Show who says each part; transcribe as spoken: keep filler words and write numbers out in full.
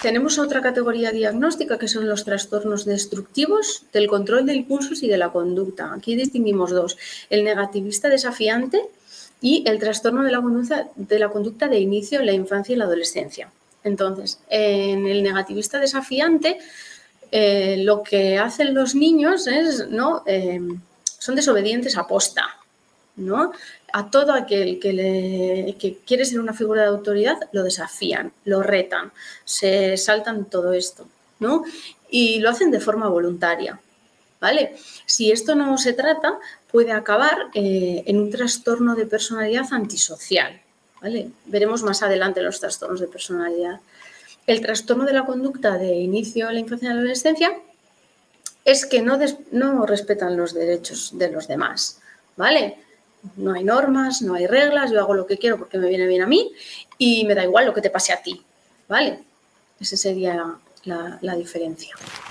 Speaker 1: tenemos otra categoría diagnóstica que son los trastornos destructivos del control de impulsos y de la conducta. Aquí distinguimos dos, el negativista desafiante y el trastorno de la conducta de, la conducta de inicio en la infancia y la adolescencia. Entonces, en el negativista desafiante, eh, lo que hacen los niños es, ¿no? Eh, son desobedientes a posta, ¿no? A todo aquel que, le, que quiere ser una figura de autoridad lo desafían, lo retan, se saltan todo esto, ¿no? Y lo hacen de forma voluntaria, ¿vale? Si esto no se trata, puede acabar eh, en un trastorno de personalidad antisocial, ¿vale? Veremos más adelante los trastornos de personalidad. El trastorno de la conducta de inicio en la infancia y la adolescencia es que no, des, no respetan los derechos de los demás, ¿vale? No hay normas, no hay reglas, yo hago lo que quiero porque me viene bien a mí y me da igual lo que te pase a ti, ¿vale? Esa sería la, la diferencia.